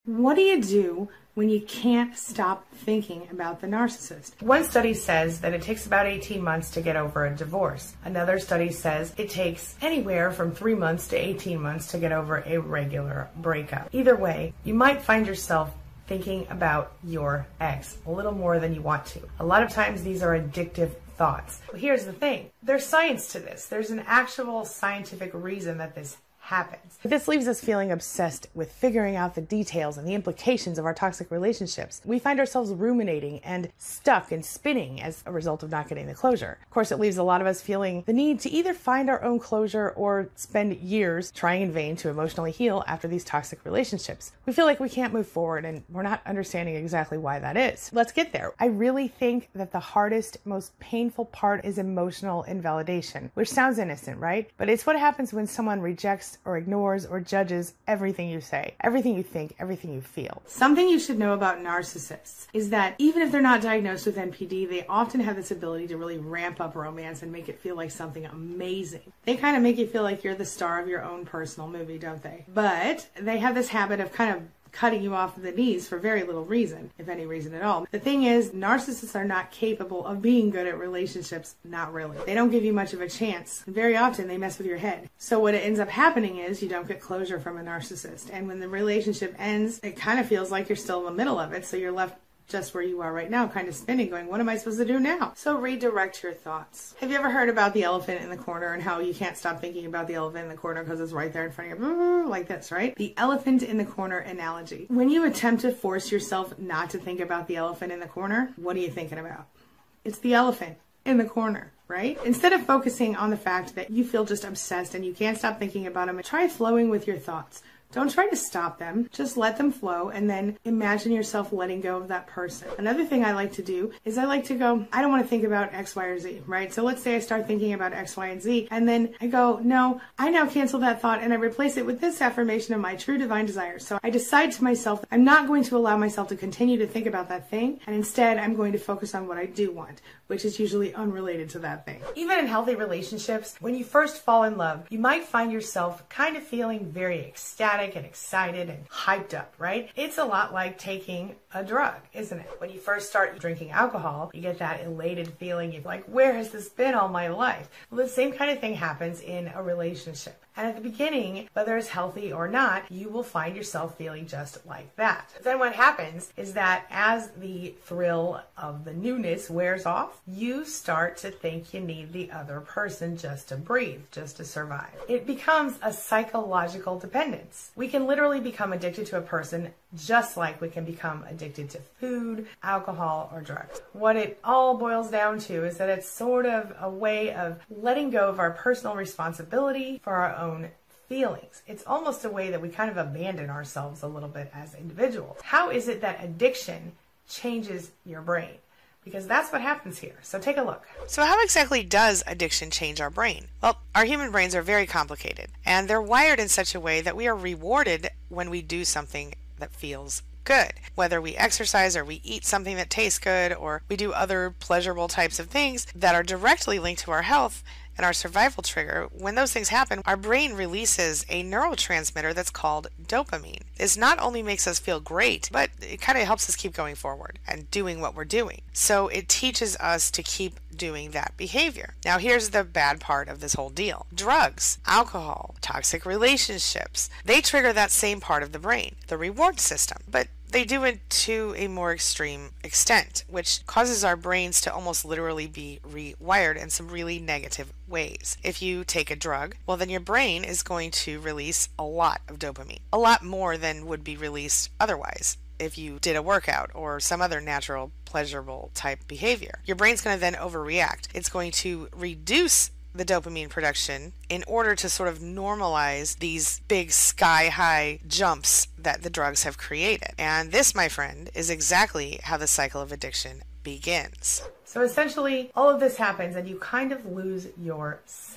What do you do when you can't stop thinking about the narcissist? One study says that it takes about 18 months to get over a divorce. Another study says it takes anywhere from 3 months to 18 months to get over a regular breakup. Either way, you might find yourself thinking about your ex a little more than you want to. A lot of times these are addictive thoughts. But here's the thing. There's science to this. There's an actual scientific reason that this happens. This leaves us feeling obsessed with figuring out the details and the implications of our toxic relationships. We find ourselves ruminating and stuck and spinning as a result of not getting the closure. Of course, it leaves a lot of us feeling the need to either find our own closure or spend years trying in vain to emotionally heal after these toxic relationships. We feel like we can't move forward and we're not understanding exactly why that is. Let's get there. I really think that the hardest, most painful part is emotional invalidation, which sounds innocent, right? But it's what happens when someone rejects or ignores or judges everything you say, everything you think, everything you feel. Something you should know about narcissists is that even if they're not diagnosed with NPD, they often have this ability to really ramp up romance and make it feel like something amazing. They kind of make you feel like you're the star of your own personal movie, don't they? But they have this habit of kind of cutting you off at the knees for very little reason, if any reason at all. The thing is, narcissists are not capable of being good at relationships. Not really. They don't give you much of a chance. Very often they mess with your head. So what ends up happening is you don't get closure from a narcissist. And when the relationship ends, it kind of feels like you're still in the middle of it. So you're left just where you are right now, kind of spinning, going, what am I supposed to do now? So redirect your thoughts. Have you ever heard about the elephant in the corner and how you can't stop thinking about the elephant in the corner because it's right there in front of you, like this, right? The elephant in the corner analogy. When you attempt to force yourself not to think about the elephant in the corner, what are you thinking about? It's the elephant in the corner, right? Instead of focusing on the fact that you feel just obsessed and you can't stop thinking about them, try flowing with your thoughts. Don't try to stop them. Just let them flow and then imagine yourself letting go of that person. Another thing I like to do is I like to go, I don't want to think about X, Y, or Z, right? So let's say I start thinking about X, Y, and Z, and then I go, no, I now cancel that thought and I replace it with this affirmation of my true divine desires. So I decide to myself, I'm not going to allow myself to continue to think about that thing, and instead I'm going to focus on what I do want, which is usually unrelated to that thing. Even in healthy relationships, when you first fall in love, you might find yourself kind of feeling very ecstatic and excited and hyped up, right? It's a lot like taking a drug, isn't it? When you first start drinking alcohol, you get that elated feeling. You're like, where has this been all my life? Well, the same kind of thing happens in a relationship. And at the beginning, whether it's healthy or not, you will find yourself feeling just like that. But then what happens is that as the thrill of the newness wears off, you start to think you need the other person just to breathe, just to survive. It becomes a psychological dependence. We can literally become addicted to a person just like we can become addicted to food, alcohol, or drugs. What it all boils down to is that it's sort of a way of letting go of our personal responsibility for our own feelings. It's almost a way that we kind of abandon ourselves a little bit as individuals. How is it that addiction changes your brain? Because that's what happens here. So take a look. So how exactly does addiction change our brain? Well, our human brains are very complicated, and they're wired in such a way that we are rewarded when we do something that feels good. Whether we exercise or we eat something that tastes good or we do other pleasurable types of things that are directly linked to our health and our survival trigger, when those things happen, our brain releases a neurotransmitter that's called dopamine. This not only makes us feel great, but it kind of helps us keep going forward and doing what we're doing. So it teaches us to keep doing that behavior. Now here's the bad part of this whole deal. Drugs, alcohol, toxic relationships, they trigger that same part of the brain, the reward system. But they do it to a more extreme extent, which causes our brains to almost literally be rewired in some really negative ways. If you take a drug, well, then your brain is going to release a lot of dopamine, a lot more than would be released otherwise if you did a workout or some other natural, pleasurable type behavior. Your brain's going to then overreact. It's going to reduce the dopamine production in order to sort of normalize these big sky-high jumps that the drugs have created. And this, my friend, is exactly how the cycle of addiction begins. So essentially, all of this happens and you kind of lose yourself.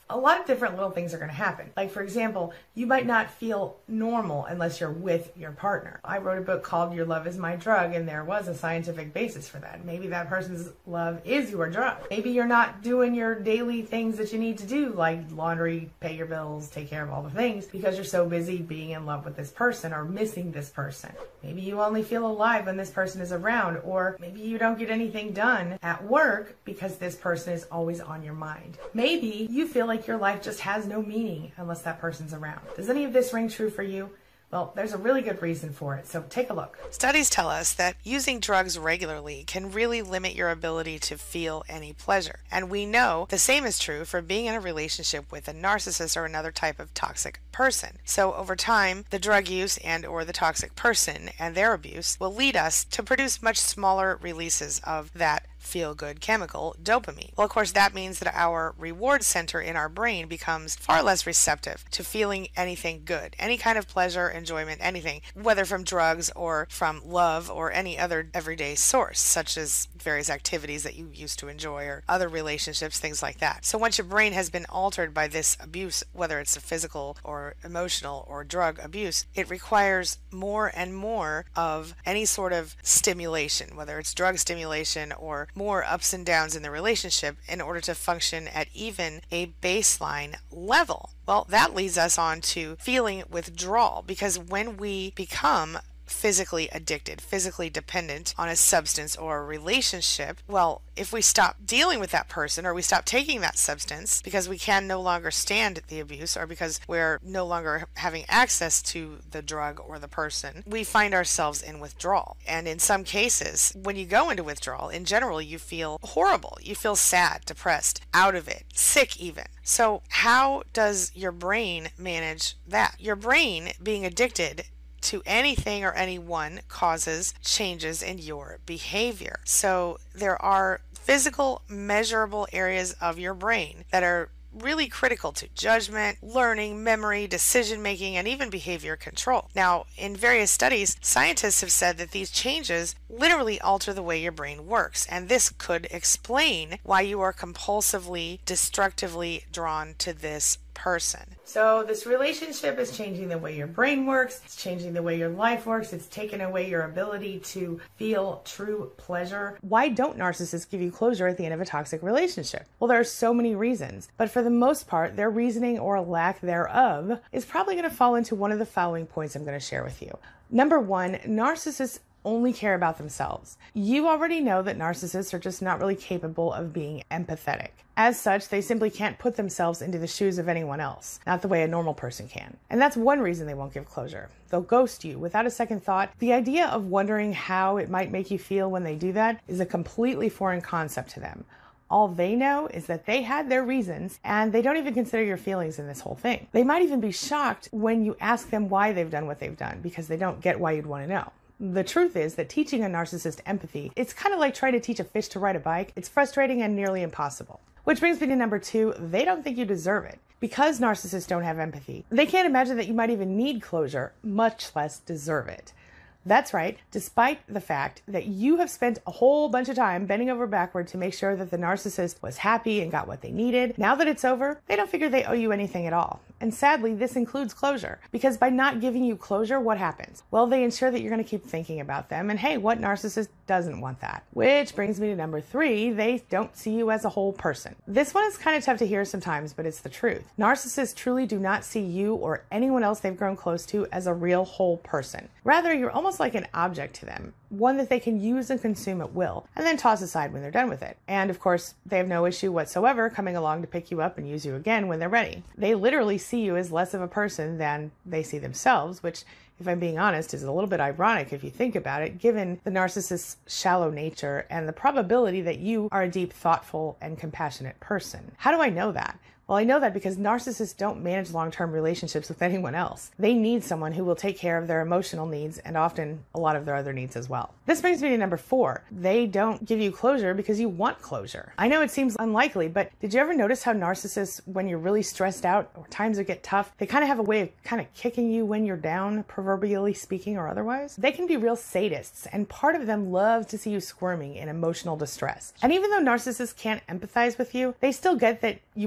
A lot of different little things are going to happen. Like, for example, you might not feel normal unless you're with your partner. I wrote a book called Your Love Is My Drug, and there was a scientific basis for that. Maybe that person's love is your drug. Maybe you're not doing your daily things that you need to do, like laundry, pay your bills, take care of all the things, because you're so busy being in love with this person or missing this person. Maybe you only feel alive when this person is around, or maybe you don't get anything done at work because this person is always on your mind. Maybe you feel like your life just has no meaning unless that person's around. Does any of this ring true for you? Well, there's a really good reason for it, so take a look. Studies tell us that using drugs regularly can really limit your ability to feel any pleasure. And we know the same is true for being in a relationship with a narcissist or another type of toxic person. So over time, the drug use and or the toxic person and their abuse will lead us to produce much smaller releases of that feel-good chemical, dopamine. Well, of course, that means that our reward center in our brain becomes far less receptive to feeling anything good, any kind of pleasure, enjoyment, anything, whether from drugs or from love or any other everyday source, such as various activities that you used to enjoy or other relationships, things like that. So once your brain has been altered by this abuse, whether it's a physical or emotional or drug abuse, it requires more and more of any sort of stimulation, whether it's drug stimulation or more ups and downs in the relationship in order to function at even a baseline level. Well, that leads us on to feeling withdrawal, because when we become physically addicted, physically dependent on a substance or a relationship, well, if we stop dealing with that person or we stop taking that substance because we can no longer stand the abuse or because we're no longer having access to the drug or the person, we find ourselves in withdrawal. And in some cases, when you go into withdrawal, in general, you feel horrible. You feel sad, depressed, out of it, sick even. So how does your brain manage that? Your brain, being addicted to anything or anyone, causes changes in your behavior. So there are physical, measurable areas of your brain that are really critical to judgment, learning, memory, decision making, and even behavior control. Now, in various studies, scientists have said that these changes literally alter the way your brain works, and this could explain why you are compulsively, destructively drawn to this person. So this relationship is changing the way your brain works, it's changing the way your life works, it's taken away your ability to feel true pleasure. Why don't narcissists give you closure at the end of a toxic relationship? Well, there are so many reasons, but for the most part, their reasoning or lack thereof is probably going to fall into one of the following points I'm going to share with you. Number one, narcissists only care about themselves. You already know that narcissists are just not really capable of being empathetic. As such, they simply can't put themselves into the shoes of anyone else, not the way a normal person can. And that's one reason they won't give closure. They'll ghost you without a second thought. The idea of wondering how it might make you feel when they do that is a completely foreign concept to them. All they know is that they had their reasons, and they don't even consider your feelings in this whole thing. They might even be shocked when you ask them why they've done what they've done, because they don't get why you'd want to know. The truth is that teaching a narcissist empathy, it's kind of like trying to teach a fish to ride a bike. It's frustrating and nearly impossible. Which brings me to number two, they don't think you deserve it. Because narcissists don't have empathy, they can't imagine that you might even need closure, much less deserve it. That's right, despite the fact that you have spent a whole bunch of time bending over backward to make sure that the narcissist was happy and got what they needed, now that it's over, they don't figure they owe you anything at all. And sadly, this includes closure. Because by not giving you closure, what happens? Well, they ensure that you're going to keep thinking about them. And hey, what narcissist doesn't want that? Which brings me to number three, they don't see you as a whole person. This one is kind of tough to hear sometimes, but it's the truth. Narcissists truly do not see you or anyone else they've grown close to as a real whole person. Rather, you're almost like an object to them, one that they can use and consume at will, and then toss aside when they're done with it. And of course, they have no issue whatsoever coming along to pick you up and use you again when they're ready. They literally see you as less of a person than they see themselves, which, if I'm being honest, is a little bit ironic if you think about it, given the narcissist's shallow nature and the probability that you are a deep, thoughtful, and compassionate person. How do I know that? Well, I know that because narcissists don't manage long-term relationships with anyone else. They need someone who will take care of their emotional needs and often a lot of their other needs as well. This brings me to number four. They don't give you closure because you want closure. I know it seems unlikely, but did you ever notice how narcissists, when you're really stressed out or times that get tough, they kind of have a way of kind of kicking you when you're down, proverbially speaking or otherwise? They can be real sadists, and part of them love to see you squirming in emotional distress. And even though narcissists can't empathize with you, they still get that you might appreciate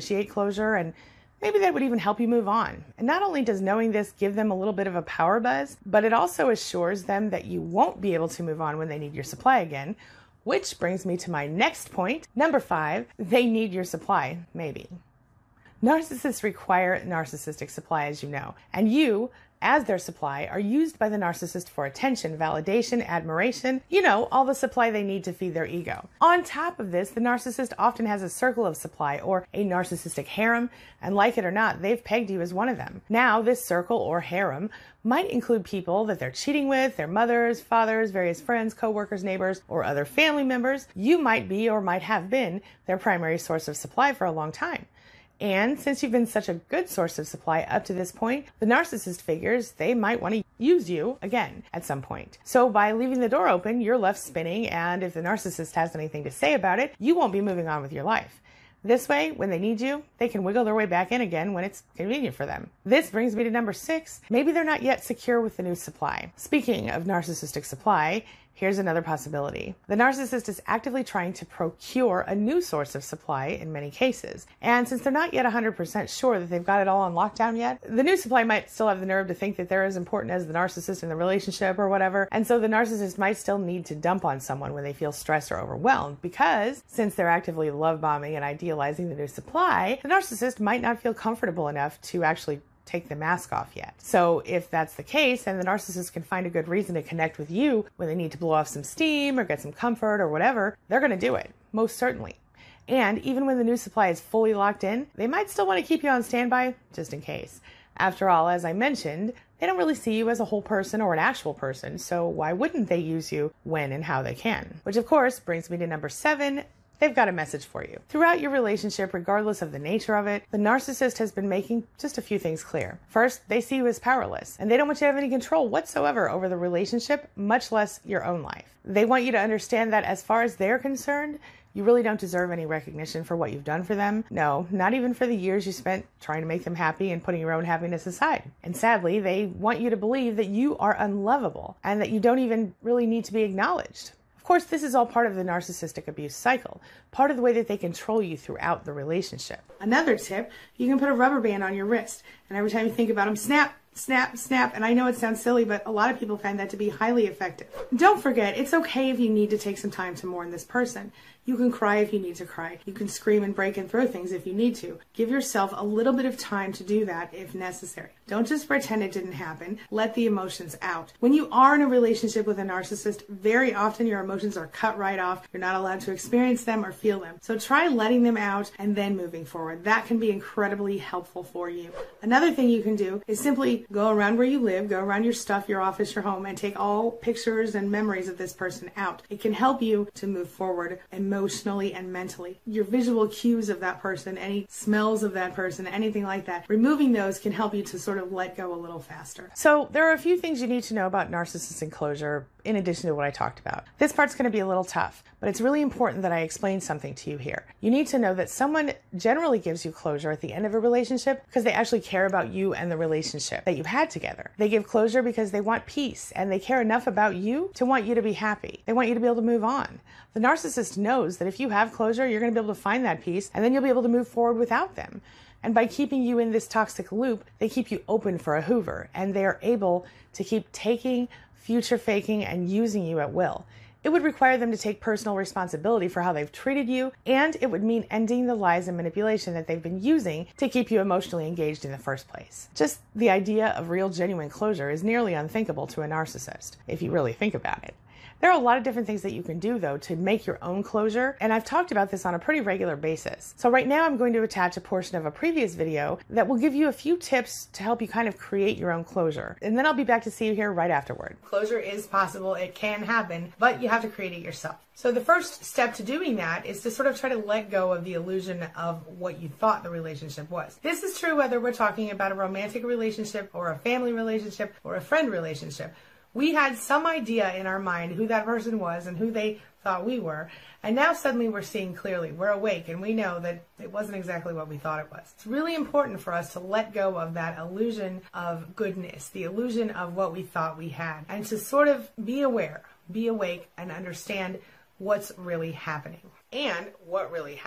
initiate closure, and maybe that would even help you move on. And not only does knowing this give them a little bit of a power buzz, but it also assures them that you won't be able to move on when they need your supply again, which brings me to my next point. Number 5, they need your supply, maybe. Narcissists require narcissistic supply, as you know, and you, as their supply, are used by the narcissist for attention, validation, admiration, all the supply they need to feed their ego. On top of this, the narcissist often has a circle of supply or a narcissistic harem, and like it or not, they've pegged you as one of them. Now, this circle or harem might include people that they're cheating with, their mothers, fathers, various friends, coworkers, neighbors, or other family members. You might be or might have been their primary source of supply for a long time. And since you've been such a good source of supply up to this point, the narcissist figures they might want to use you again at some point. So by leaving the door open, you're left spinning, and if the narcissist has anything to say about it, you won't be moving on with your life. This way, when they need you, they can wiggle their way back in again when it's convenient for them. This brings me to number 6. Maybe they're not yet secure with the new supply. Speaking of narcissistic supply, here's another possibility. The narcissist is actively trying to procure a new source of supply in many cases. And since they're not yet 100% sure that they've got it all on lockdown yet, the new supply might still have the nerve to think that they're as important as the narcissist in the relationship or whatever. And so the narcissist might still need to dump on someone when they feel stressed or overwhelmed, because since they're actively love bombing and idealizing the new supply, the narcissist might not feel comfortable enough to actually take the mask off yet. So if that's the case, and the narcissist can find a good reason to connect with you when they need to blow off some steam or get some comfort or whatever, they're going to do it, most certainly. And even when the new supply is fully locked in, they might still want to keep you on standby just in case. After all, as I mentioned, they don't really see you as a whole person or an actual person, so why wouldn't they use you when and how they can? Which of course brings me to number 7. They've got a message for you. Throughout your relationship, regardless of the nature of it, the narcissist has been making just a few things clear. First, they see you as powerless, and they don't want you to have any control whatsoever over the relationship, much less your own life. They want you to understand that as far as they're concerned, you really don't deserve any recognition for what you've done for them. No, not even for the years you spent trying to make them happy and putting your own happiness aside. And sadly, they want you to believe that you are unlovable and that you don't even really need to be acknowledged. Of course, this is all part of the narcissistic abuse cycle, part of the way that they control you throughout the relationship. Another tip, you can put a rubber band on your wrist, and every time you think about them, snap, snap, snap. And I know it sounds silly, but a lot of people find that to be highly effective. Don't forget, it's okay if you need to take some time to mourn this person. You can cry if you need to cry. You can scream and break and throw things if you need to. Give yourself a little bit of time to do that if necessary. Don't just pretend it didn't happen. Let the emotions out. When you are in a relationship with a narcissist, very often your emotions are cut right off. You're not allowed to experience them or feel them. So try letting them out and then moving forward. That can be incredibly helpful for you. Another thing you can do is simply go around where you live, go around your stuff, your office, your home, and take all pictures and memories of this person out. It can help you to move forward emotionally and mentally. Your visual cues of that person, any smells of that person, anything like that, removing those can help you to sort of let go a little faster. So there are a few things you need to know about narcissist enclosure in addition to what I talked about. This part's going to be a little tough, but it's really important that I explain something to you here. You need to know that someone generally gives you closure at the end of a relationship because they actually care about you and the relationship that you've had together. They give closure because they want peace and they care enough about you to want you to be happy. They want you to be able to move on. The narcissist knows that if you have closure, you're going to be able to find that peace and then you'll be able to move forward without them. And by keeping you in this toxic loop, they keep you open for a Hoover, and they are able to keep taking, future faking, and using you at will. It would require them to take personal responsibility for how they've treated you, and it would mean ending the lies and manipulation that they've been using to keep you emotionally engaged in the first place. Just the idea of real, genuine closure is nearly unthinkable to a narcissist, if you really think about it. There are a lot of different things that you can do, though, to make your own closure, and I've talked about this on a pretty regular basis. So right now I'm going to attach a portion of a previous video that will give you a few tips to help you kind of create your own closure. And then I'll be back to see you here right afterward. Closure is possible, it can happen, but you have to create it yourself. So the first step to doing that is to sort of try to let go of the illusion of what you thought the relationship was. This is true whether we're talking about a romantic relationship or a family relationship or a friend relationship. We had some idea in our mind who that person was and who they thought we were, and now suddenly we're seeing clearly. We're awake and we know that it wasn't exactly what we thought it was. It's really important for us to let go of that illusion of goodness, the illusion of what we thought we had, and to sort of be aware, be awake, and understand what's really happening and what really happened.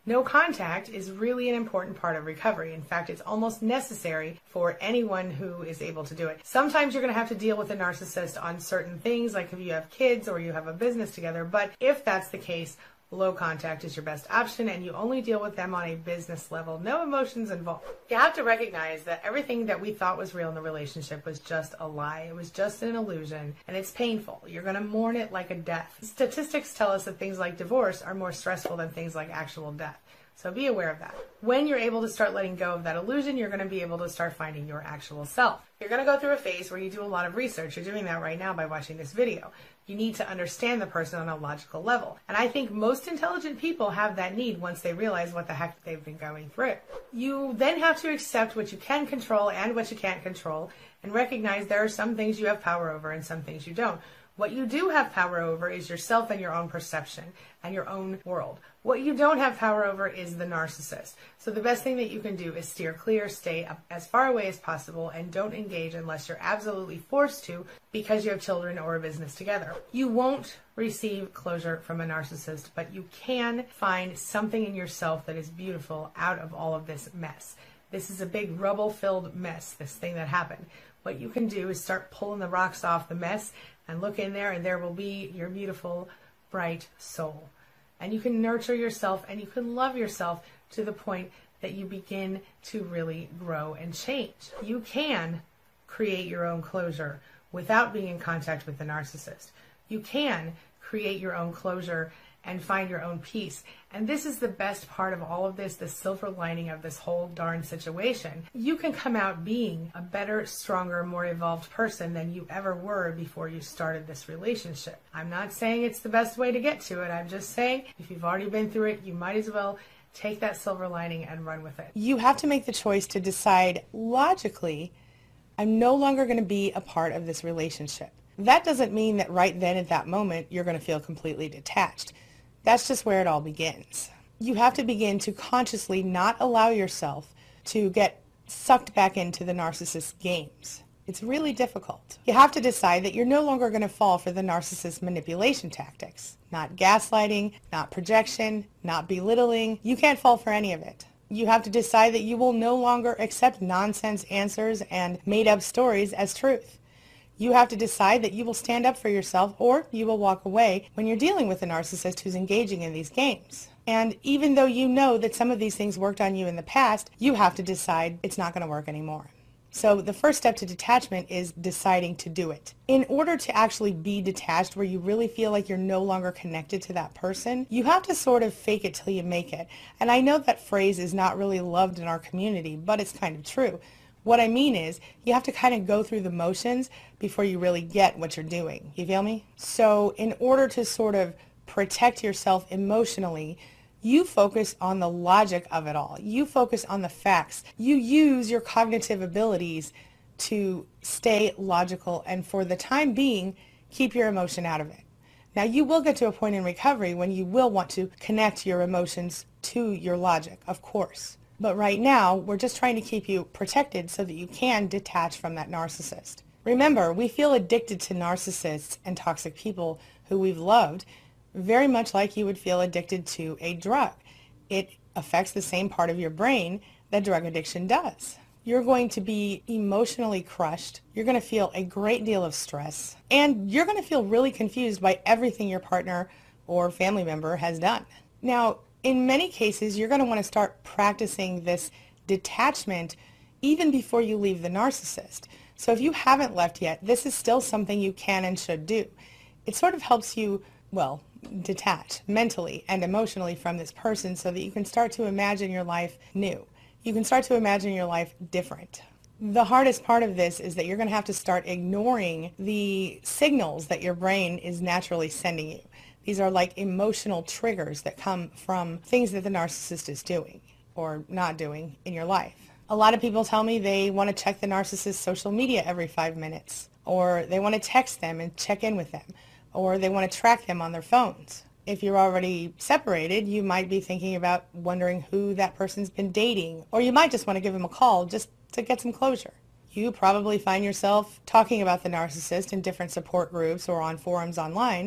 No contact is really an important part of recovery. In fact, it's almost necessary for anyone who is able to do it. Sometimes you're going to have to deal with a narcissist on certain things, like if you have kids or you have a business together, but if that's the case, low contact is your best option, and you only deal with them on a business level. No emotions involved. You have to recognize that everything that we thought was real in the relationship was just a lie. It was just an illusion, and it's painful. You're going to mourn it like a death. Statistics tell us that things like divorce are more stressful than things like actual death. So be aware of that. When you're able to start letting go of that illusion, you're going to be able to start finding your actual self. You're going to go through a phase where you do a lot of research. You're doing that right now by watching this video. You need to understand the person on a logical level. And I think most intelligent people have that need once they realize what the heck they've been going through. You then have to accept what you can control and what you can't control, and recognize there are some things you have power over and some things you don't. What you do have power over is yourself and your own perception and your own world. What you don't have power over is the narcissist. So the best thing that you can do is steer clear, stay as far away as possible, and don't engage unless you're absolutely forced to because you have children or a business together. You won't receive closure from a narcissist, but you can find something in yourself that is beautiful out of all of this mess. This is a big rubble-filled mess, this thing that happened. What you can do is start pulling the rocks off the mess and look in there, and there will be your beautiful, bright soul. And you can nurture yourself and you can love yourself to the point that you begin to really grow and change. You can create your own closure without being in contact with the narcissist. You can create your own closure and find your own peace. And this is the best part of all of this, the silver lining of this whole darn situation. You can come out being a better, stronger, more evolved person than you ever were before you started this relationship. I'm not saying it's the best way to get to it. I'm just saying if you've already been through it, you might as well take that silver lining and run with it. You have to make the choice to decide logically, I'm no longer going to be a part of this relationship. That doesn't mean that right then at that moment you're going to feel completely detached. That's just where it all begins. You have to begin to consciously not allow yourself to get sucked back into the narcissist's games. It's really difficult. You have to decide that you're no longer going to fall for the narcissist's manipulation tactics. Not gaslighting, not projection, not belittling. You can't fall for any of it. You have to decide that you will no longer accept nonsense answers and made-up stories as truth. You have to decide that you will stand up for yourself or you will walk away when you're dealing with a narcissist who's engaging in these games. And even though you know that some of these things worked on you in the past, you have to decide it's not going to work anymore. So the first step to detachment is deciding to do it. In order to actually be detached where you really feel like you're no longer connected to that person, you have to sort of fake it till you make it. And I know that phrase is not really loved in our community, but it's kind of true. What I mean is, you have to kind of go through the motions before you really get what you're doing. You feel me? So in order to sort of protect yourself emotionally, you focus on the logic of it all. You focus on the facts. You use your cognitive abilities to stay logical and for the time being, keep your emotion out of it. Now you will get to a point in recovery when you will want to connect your emotions to your logic, of course. But right now, we're just trying to keep you protected so that you can detach from that narcissist. Remember, we feel addicted to narcissists and toxic people who we've loved very much like you would feel addicted to a drug. It affects the same part of your brain that drug addiction does. You're going to be emotionally crushed. You're going to feel a great deal of stress. And you're going to feel really confused by everything your partner or family member has done. Now, in many cases, you're going to want to start practicing this detachment even before you leave the narcissist. So if you haven't left yet, this is still something you can and should do. It sort of helps you, well, detach mentally and emotionally from this person so that you can start to imagine your life new. You can start to imagine your life different. The hardest part of this is that you're going to have to start ignoring the signals that your brain is naturally sending you. These are like emotional triggers that come from things that the narcissist is doing or not doing in your life. A lot of people tell me they want to check the narcissist's social media every 5 minutes, or they want to text them and check in with them, or they want to track them on their phones. If you're already separated, you might be thinking about wondering who that person's been dating, or you might just want to give them a call just to get some closure. You probably find yourself talking about the narcissist in different support groups or on forums online.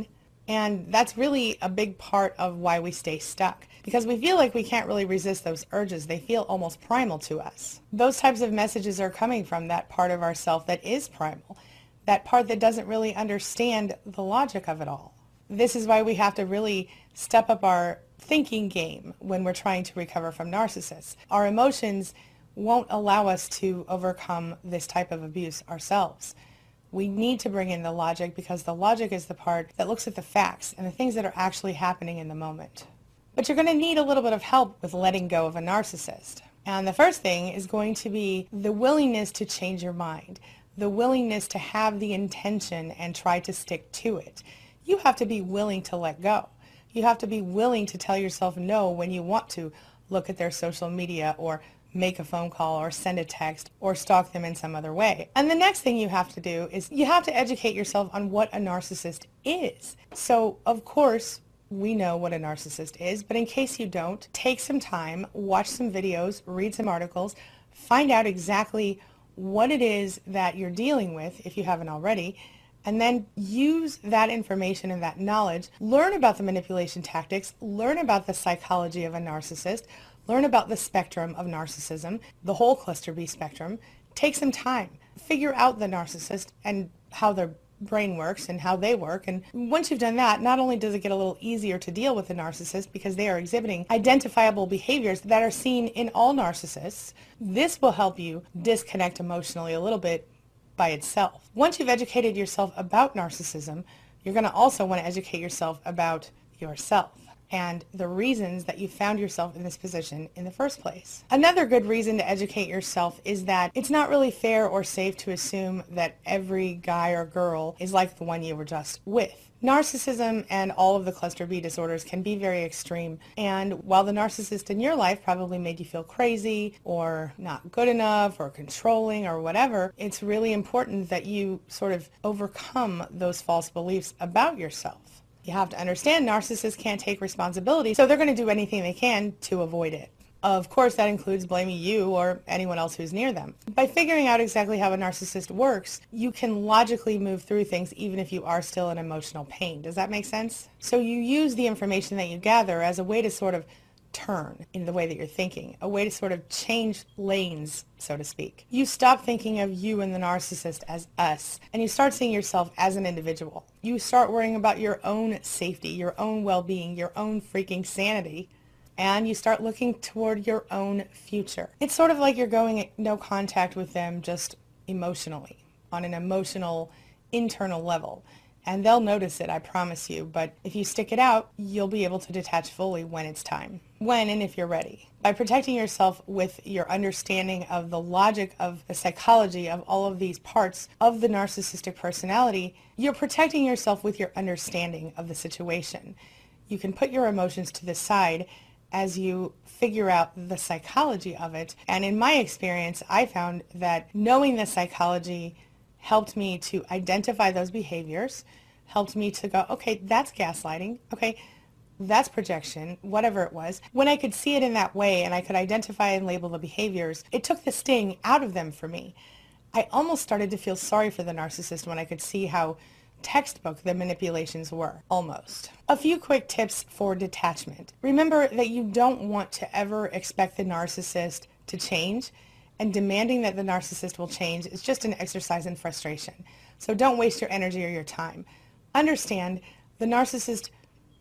And that's really a big part of why we stay stuck, because we feel like we can't really resist those urges. They feel almost primal to us. Those types of messages are coming from that part of ourself that is primal, that part that doesn't really understand the logic of it all. This is why we have to really step up our thinking game when we're trying to recover from narcissists. Our emotions won't allow us to overcome this type of abuse ourselves. We need to bring in the logic, because the logic is the part that looks at the facts and the things that are actually happening in the moment. But you're going to need a little bit of help with letting go of a narcissist. And the first thing is going to be the willingness to change your mind, the willingness to have the intention and try to stick to it. You have to be willing to let go. You have to be willing to tell yourself no when you want to look at their social media or make a phone call or send a text or stalk them in some other way. And the next thing you have to do is you have to educate yourself on what a narcissist is. So, of course, we know what a narcissist is, but in case you don't, take some time, watch some videos, read some articles, find out exactly what it is that you're dealing with if you haven't already, and then use that information and that knowledge, learn about the manipulation tactics, learn about the psychology of a narcissist, learn about the spectrum of narcissism, the whole cluster B spectrum. Take some time. Figure out the narcissist and how their brain works and how they work. And once you've done that, not only does it get a little easier to deal with the narcissist because they are exhibiting identifiable behaviors that are seen in all narcissists, this will help you disconnect emotionally a little bit by itself. Once you've educated yourself about narcissism, you're going to also want to educate yourself about yourself and the reasons that you found yourself in this position in the first place. Another good reason to educate yourself is that it's not really fair or safe to assume that every guy or girl is like the one you were just with. Narcissism and all of the cluster B disorders can be very extreme, and while the narcissist in your life probably made you feel crazy or not good enough or controlling or whatever, it's really important that you sort of overcome those false beliefs about yourself. You have to understand narcissists can't take responsibility, so they're going to do anything they can to avoid it. Of course, that includes blaming you or anyone else who's near them. By figuring out exactly how a narcissist works, you can logically move through things even if you are still in emotional pain. Does that make sense? So you use the information that you gather as a way to sort of turn in the way that you're thinking, a way to sort of change lanes, so to speak. You stop thinking of you and the narcissist as us, and you start seeing yourself as an individual. You start worrying about your own safety, your own well-being, your own freaking sanity, and you start looking toward your own future. It's sort of like you're going at no contact with them just emotionally, on an emotional, internal level. And they'll notice it, I promise you, but if you stick it out, you'll be able to detach fully when it's time. When and if you're ready. By protecting yourself with your understanding of the logic of the psychology of all of these parts of the narcissistic personality, you're protecting yourself with your understanding of the situation. You can put your emotions to the side as you figure out the psychology of it. And in my experience, I found that knowing the psychology helped me to identify those behaviors, helped me to go, okay, that's gaslighting, okay, that's projection, whatever it was. When I could see it in that way and I could identify and label the behaviors, it took the sting out of them for me. I almost started to feel sorry for the narcissist when I could see how textbook the manipulations were, almost. A few quick tips for detachment. Remember that you don't want to ever expect the narcissist to change, and demanding that the narcissist will change is just an exercise in frustration. So don't waste your energy or your time. Understand the narcissist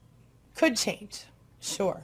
could change, sure.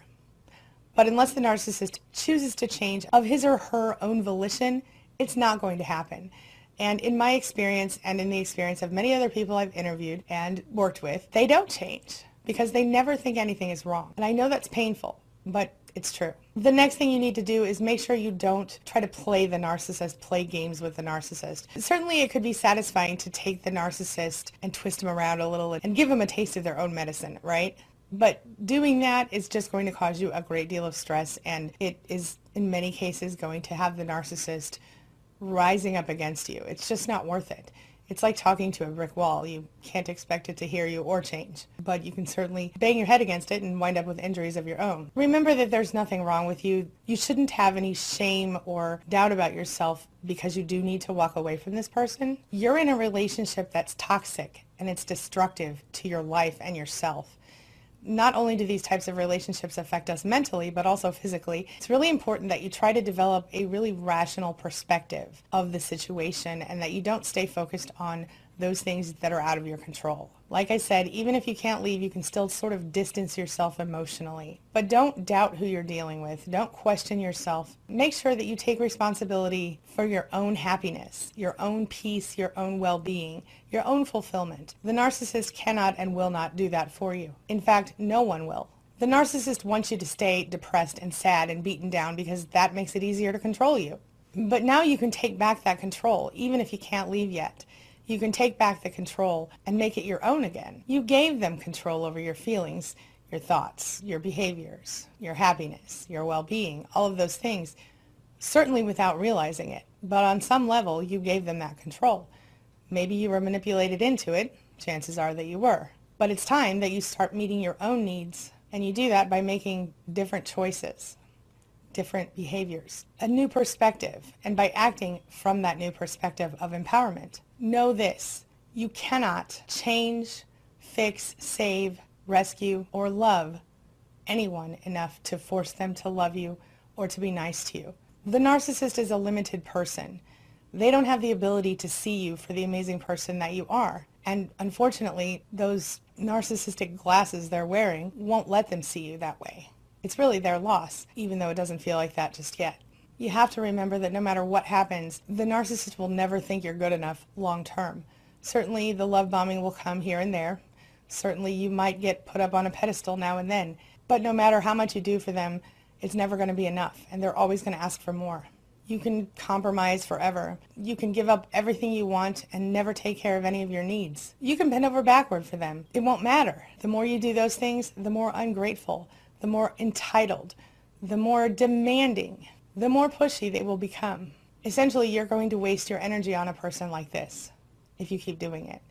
But unless the narcissist chooses to change of his or her own volition, it's not going to happen. And in my experience and in the experience of many other people I've interviewed and worked with, they don't change because they never think anything is wrong. And I know that's painful, but it's true. The next thing you need to do is make sure you don't try to play the narcissist, play games with the narcissist. Certainly it could be satisfying to take the narcissist and twist him around a little and give them a taste of their own medicine, right? But doing that is just going to cause you a great deal of stress, and it is in many cases going to have the narcissist rising up against you. It's just not worth it. It's like talking to a brick wall. You can't expect it to hear you or change, but you can certainly bang your head against it and wind up with injuries of your own. Remember that there's nothing wrong with you. You shouldn't have any shame or doubt about yourself because you do need to walk away from this person. You're in a relationship that's toxic and it's destructive to your life and yourself. Not only do these types of relationships affect us mentally, but also physically, it's really important that you try to develop a really rational perspective of the situation and that you don't stay focused on those things that are out of your control. Like I said, even if you can't leave, you can still sort of distance yourself emotionally. But don't doubt who you're dealing with. Don't question yourself. Make sure that you take responsibility for your own happiness, your own peace, your own well-being, your own fulfillment. The narcissist cannot and will not do that for you. In fact, no one will. The narcissist wants you to stay depressed and sad and beaten down because that makes it easier to control you. But now you can take back that control, even if you can't leave yet. You can take back the control and make it your own again. You gave them control over your feelings, your thoughts, your behaviors, your happiness, your well-being, all of those things, certainly without realizing it. But on some level, you gave them that control. Maybe you were manipulated into it. Chances are that you were. But it's time that you start meeting your own needs, and you do that by making different choices, different behaviors, a new perspective, and by acting from that new perspective of empowerment. Know this: you cannot change, fix, save, rescue, or love anyone enough to force them to love you or to be nice to you. The narcissist is a limited person. They don't have the ability to see you for the amazing person that you are. And unfortunately, those narcissistic glasses they're wearing won't let them see you that way. It's really their loss, even though it doesn't feel like that just yet. You have to remember that no matter what happens, the narcissist will never think you're good enough long term. Certainly the love bombing will come here and there. Certainly you might get put up on a pedestal now and then. But no matter how much you do for them, it's never going to be enough, and they're always going to ask for more. You can compromise forever. You can give up everything you want and never take care of any of your needs. You can bend over backward for them. It won't matter. The more you do those things, the more ungrateful, the more entitled, the more demanding, the more pushy they will become. Essentially, you're going to waste your energy on a person like this if you keep doing it.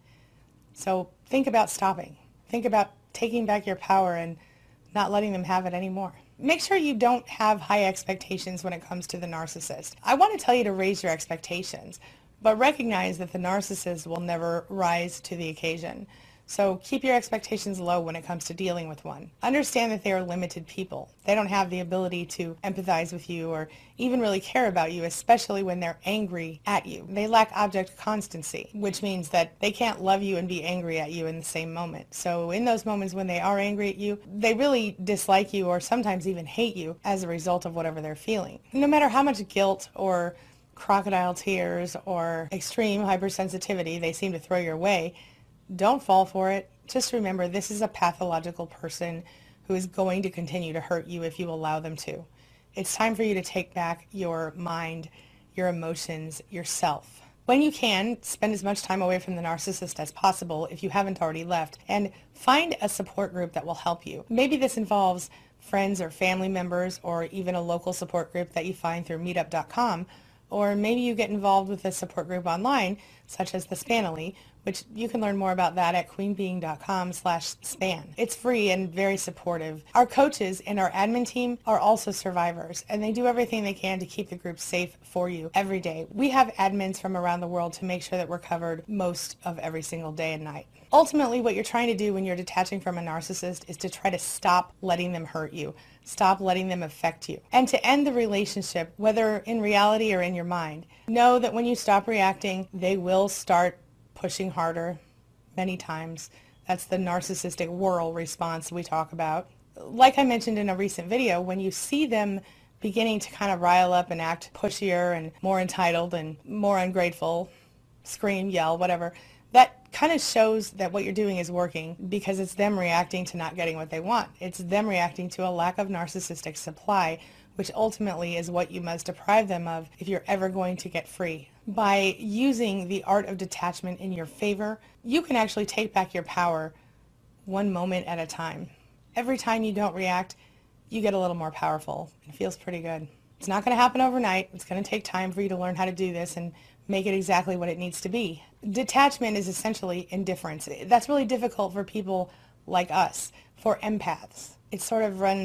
So think about stopping. Think about taking back your power and not letting them have it anymore. Make sure you don't have high expectations when it comes to the narcissist. I want to tell you to raise your expectations, but recognize that the narcissist will never rise to the occasion. So keep your expectations low when it comes to dealing with one. Understand that they are limited people. They don't have the ability to empathize with you or even really care about you, especially when they're angry at you. They lack object constancy, which means that they can't love you and be angry at you in the same moment. So in those moments when they are angry at you, they really dislike you or sometimes even hate you as a result of whatever they're feeling. No matter how much guilt or crocodile tears or extreme hypersensitivity they seem to throw your way, don't fall for it. Just remember, this is a pathological person who is going to continue to hurt you if you allow them to. It's time for you to take back your mind, your emotions, yourself. When you can, spend as much time away from the narcissist as possible if you haven't already left, and find a support group that will help you. Maybe this involves friends or family members or even a local support group that you find through meetup.com, or maybe you get involved with a support group online, such as the Spanily, which you can learn more about that at queenbeing.com/span. It's free and very supportive. Our coaches and our admin team are also survivors, and they do everything they can to keep the group safe for you every day. We have admins from around the world to make sure that we're covered most of every single day and night. Ultimately, what you're trying to do when you're detaching from a narcissist is to try to stop letting them hurt you. Stop letting them affect you. And to end the relationship, whether in reality or in your mind, know that when you stop reacting, they will start pushing harder many times. That's the narcissistic whirl response we talk about. Like I mentioned in a recent video, when you see them beginning to kind of rile up and act pushier and more entitled and more ungrateful, scream, yell, whatever, that kind of shows that what you're doing is working, because it's them reacting to not getting what they want. It's them reacting to a lack of narcissistic supply, which ultimately is what you must deprive them of if you're ever going to get free. By using the art of detachment in your favor, you can actually take back your power one moment at a time. Every time you don't react, you get a little more powerful. It feels pretty good. It's not going to happen overnight. It's going to take time for you to learn how to do this and make it exactly what it needs to be. Detachment is essentially indifference. That's really difficult for people like us, for empaths. It sort of runs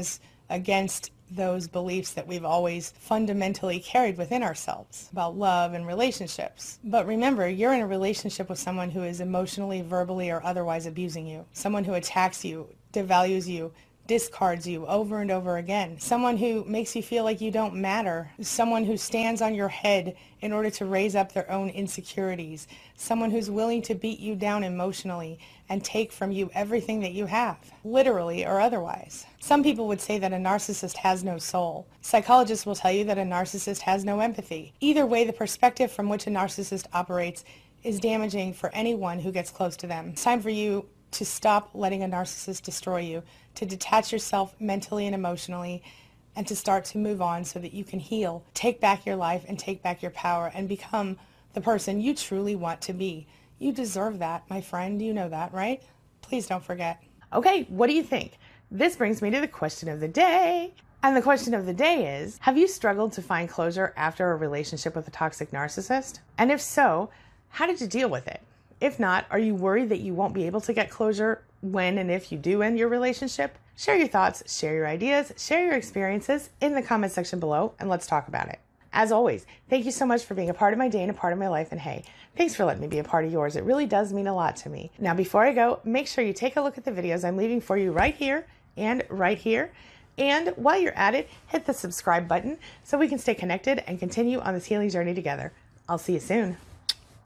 against those beliefs that we've always fundamentally carried within ourselves about love and relationships. But remember, you're in a relationship with someone who is emotionally, verbally, or otherwise abusing you, someone who attacks you, devalues you, discards you over and over again, someone who makes you feel like you don't matter, someone who stands on your head in order to raise up their own insecurities, someone who's willing to beat you down emotionally and take from you everything that you have, literally or otherwise. Some people would say that a narcissist has no soul. Psychologists will tell you that a narcissist has no empathy. Either way, the perspective from which a narcissist operates is damaging for anyone who gets close to them. It's time for you to stop letting a narcissist destroy you, to detach yourself mentally and emotionally, and to start to move on so that you can heal, take back your life, and take back your power, and become the person you truly want to be. You deserve that, my friend. You know that, right? Please don't forget. Okay, what do you think? This brings me to the question of the day. And the question of the day is, have you struggled to find closure after a relationship with a toxic narcissist? And if so, how did you deal with it? If not, are you worried that you won't be able to get closure when and if you do end your relationship? Share your thoughts, share your ideas, share your experiences in the comment section below, and let's talk about it. As always, thank you so much for being a part of my day and a part of my life, and hey, thanks for letting me be a part of yours. It really does mean a lot to me. Now, before I go, make sure you take a look at the videos I'm leaving for you right here and right here. And while you're at it, hit the subscribe button so we can stay connected and continue on this healing journey together. I'll see you soon.